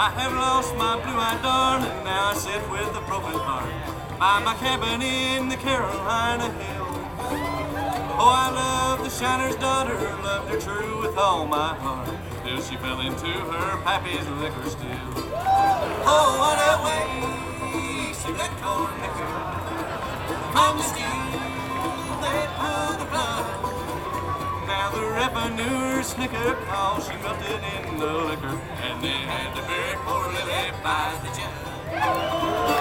I have lost my blue-eyed darling, now I sit with a broken heart by my cabin in the Carolina hills. Oh, I love the shiner's daughter, loved her true with all my heart, till she fell into her pappy's liquor still. Oh, what a waste of that corn liquor. From the steel, they pull the blood. Now the revenue snicker, cause she melted in the liquor, and they had to bury poor Lily by the jug.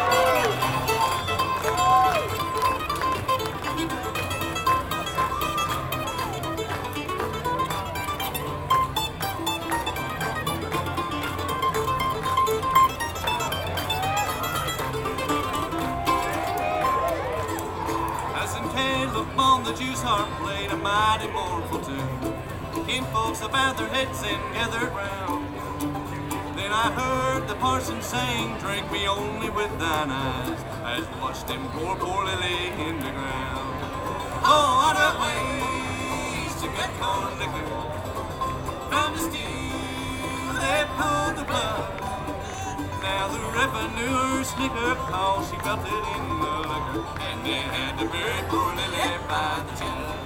Upon the Jew's harp played a mighty mournful tune. Kin folks about their heads and gathered round. Then I heard the parson saying, drink me only with thine eyes, as watched him poor Lily in the ground. Oh, what a waste to get corn liquor. From the stew they pulled the blood. Now the revenue snicker, cause she melted in the liquor, and they had to bury poor Lily by the jug.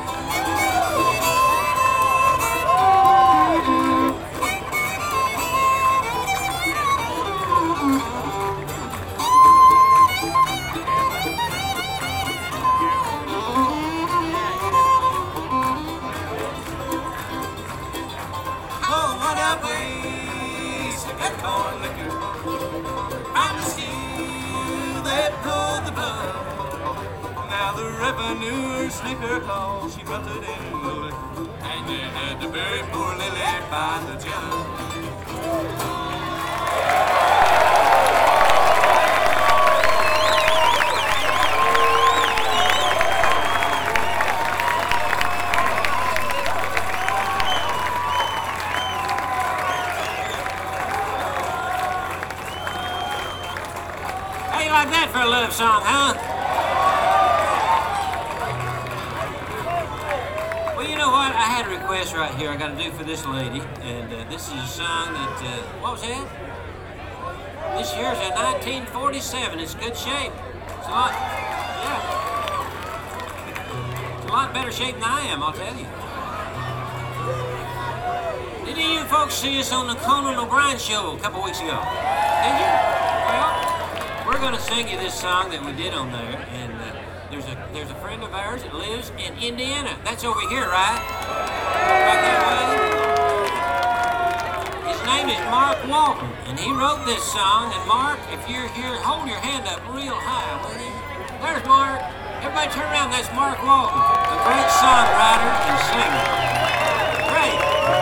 Oh, what a waste to get corn liquor. From the stew they pulled the blood. Now the revenue snicker, cause she melted in the liquor, and they had to bury poor Lily by the jug. How you like that for a love song, huh? Well, you know what? I had a request right here I got to do for this lady, and this is a song that, what was that? This year's a 1947. It's good shape. It's a lot, yeah. It's a lot better shape than I am, I'll tell you. Did any of you folks see us on the Conan O'Brien show a couple weeks ago? Did you? Well, we're going to sing you this song that we did on there, and there's a friend of ours that lives in Indiana. That's over here, right? Right that way. His name is Mark Walton, and he wrote this song. And Mark, if you're here, hold your hand up real high, will you? There's Mark. Everybody turn around. That's Mark Walton, a great songwriter and singer. Great.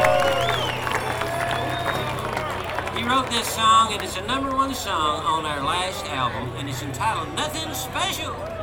He wrote this song, and it's a #1 song on our last album, and it's entitled Nothing Special.